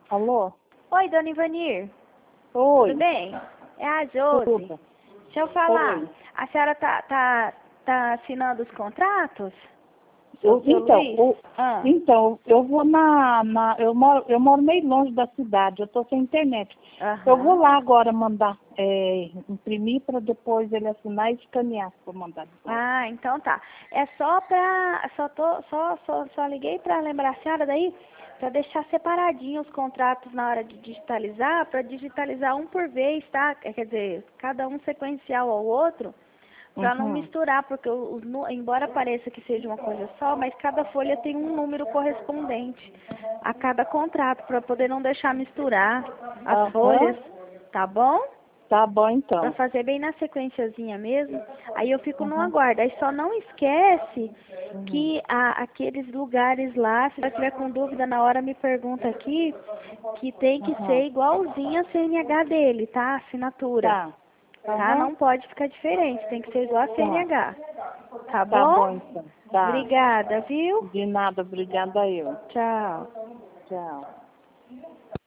Alô? Oi, dona Ivanir. Oi. Tudo bem? É a Josi. Tudo. Deixa eu falar. Oi. A senhora tá assinando os contratos? Seu Luiz? Ah. Eu vou eu moro meio longe da cidade, eu tô sem internet. Aham. Eu vou lá agora mandar imprimir para depois ele assinar e escanear para mandar depois. Ah, então tá. É só pra. Só liguei pra lembrar a senhora daí, pra deixar separadinho os contratos na hora de digitalizar, pra digitalizar um por vez, tá? Quer dizer, cada um sequencial ao outro, pra não misturar, porque embora pareça que seja uma coisa só, mas cada folha tem um número correspondente a cada contrato, pra poder não deixar misturar as folhas, tá bom? Tá bom Pra então. fazer bem na sequenciazinha mesmo. Aí eu fico no aguardo. Aí só não esquece que aqueles lugares lá, se você tiver com dúvida na hora, me pergunta aqui, que tem que ser igualzinho a CNH dele, tá? A assinatura. Tá. Tá? Não pode ficar diferente, tem que ser igual a CNH. Tá Tá bom? bom então. Tá. Obrigada, viu? De nada, obrigada eu. Tchau. Tchau.